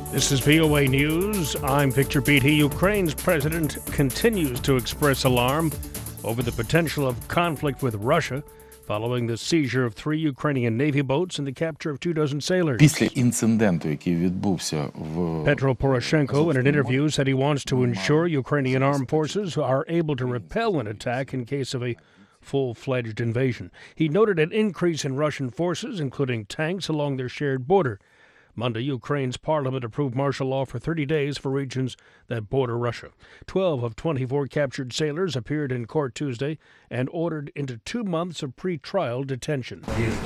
This is VOA News. I'm Victor Beatty. Ukraine's president continues to express alarm over the potential of conflict with Russia following the seizure of 3 Ukrainian Navy boats and the capture of 24 sailors. Після інциденту, який відбувся в Petro Poroshenko, in an interview, said he wants to ensure Ukrainian armed forces are able to repel an attack in case of a full-fledged invasion. He noted an increase in Russian forces, including tanks, along their shared border. Monday, Ukraine's parliament approved martial law for 30 days for regions that border Russia. 12 of 24 captured sailors appeared in court Tuesday and ordered into 2 months of pre-trial detention.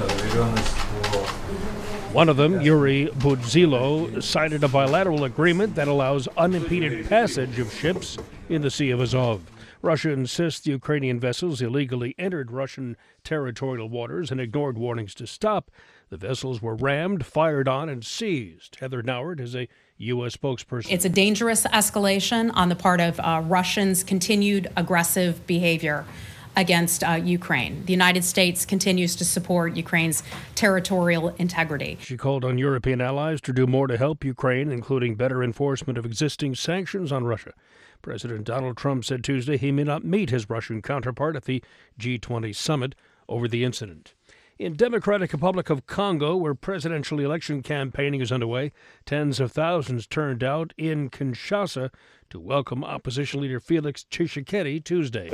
One of them, Yuri Budzilo, cited a bilateral agreement that allows unimpeded passage of ships in the Sea of Azov. Russia insists the Ukrainian vessels illegally entered Russian territorial waters and ignored warnings to stop. The vessels were rammed, fired on, and seized. Heather Nauert is a U.S. spokesperson. It's a dangerous escalation on the part of Russians' continued aggressive behavior against Ukraine. The United States continues to support Ukraine's territorial integrity. She called on European allies to do more to help Ukraine, including better enforcement of existing sanctions on Russia. President Donald Trump said Tuesday he may not meet his Russian counterpart at the G20 summit over the incident. In Democratic Republic of Congo, where presidential election campaigning is underway, tens of thousands turned out in Kinshasa to welcome opposition leader Felix Tshisekedi Tuesday.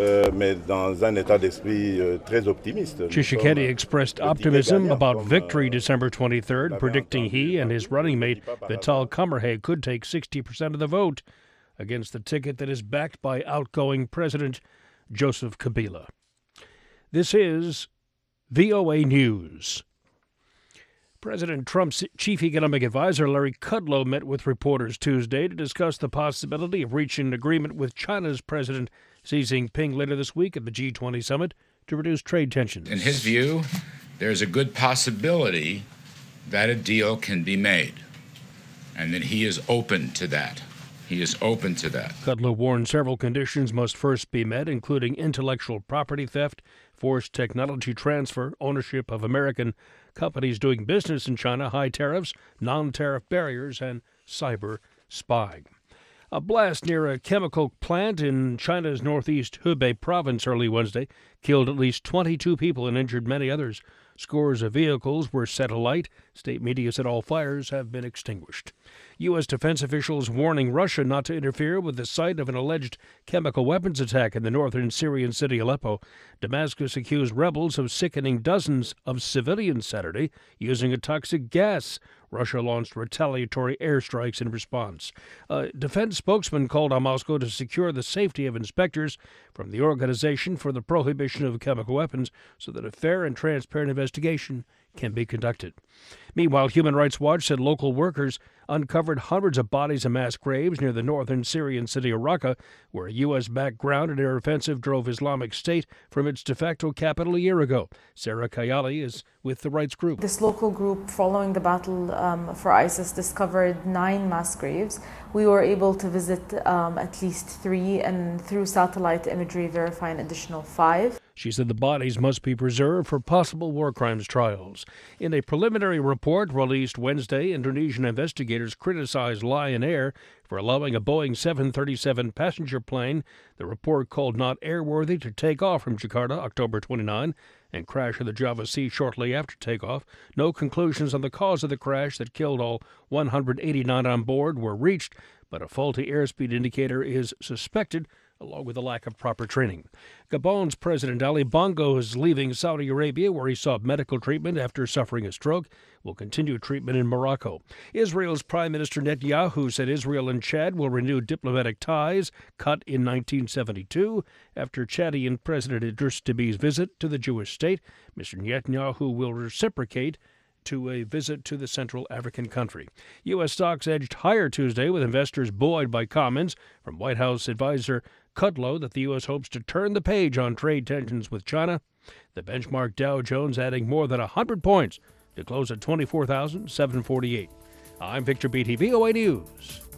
Tshisekedi expressed optimism about victory December 23rd, predicting he and his running mate Vital Kamerhe could take 60% of the vote against the ticket that is backed by outgoing President Joseph Kabila. This is VOA News. President Trump's chief economic advisor, Larry Kudlow, met with reporters Tuesday to discuss the possibility of reaching an agreement with China's President Xi Jinping later this week at the G20 summit to reduce trade tensions. In his view, there's a good possibility that a deal can be made, and that he is open to that. He is open to that. Kudlow warned several conditions must first be met, including intellectual property theft, forced technology transfer, ownership of American companies doing business in China, high tariffs, non-tariff barriers, and cyber spying. A blast near a chemical plant in China's northeast Hubei province early Wednesday killed at least 22 people and injured many others. Scores of vehicles were set alight. State media said all fires have been extinguished. U.S. defense officials warning Russia not to interfere with the site of an alleged chemical weapons attack in the northern Syrian city Aleppo. Damascus accused rebels of sickening dozens of civilians Saturday using a toxic gas. Russia launched retaliatory airstrikes in response. A defense spokesman called on Moscow to secure the safety of inspectors from the Organization for the Prohibition of Chemical Weapons so that a fair and transparent investigation can be conducted. Meanwhile, Human Rights Watch said local workers uncovered hundreds of bodies in mass graves near the northern Syrian city of Raqqa, where a U.S.-backed ground and air offensive drove Islamic State from its de facto capital a year ago. Sarah Kayali is with the rights group. This local group, following the battle for ISIS, discovered 9 mass graves. We were able to visit at least 3, and through satellite imagery verify an additional 5. She said the bodies must be preserved for possible war crimes trials. In a preliminary report released Wednesday, Indonesian investigators criticized Lion Air for allowing a Boeing 737 passenger plane the report called not airworthy to take off from Jakarta October 29 and crash in the Java Sea shortly after takeoff. No conclusions on the cause of the crash that killed all 189 on board were reached, but a faulty airspeed indicator is suspected, along with a lack of proper training. Gabon's President Ali Bongo is leaving Saudi Arabia, where he sought medical treatment after suffering a stroke. Will continue treatment in Morocco. Israel's Prime Minister Netanyahu said Israel and Chad will renew diplomatic ties cut in 1972 after Chadian President Idris Déby's visit to the Jewish state. Mr. Netanyahu will reciprocate to a visit to the Central African country. U.S. stocks edged higher Tuesday, with investors buoyed by comments from White House advisor Kudlow that the U.S. hopes to turn the page on trade tensions with China. The benchmark Dow Jones adding more than 100 points to close at 24,748. I'm Victor Beatty, VOA News.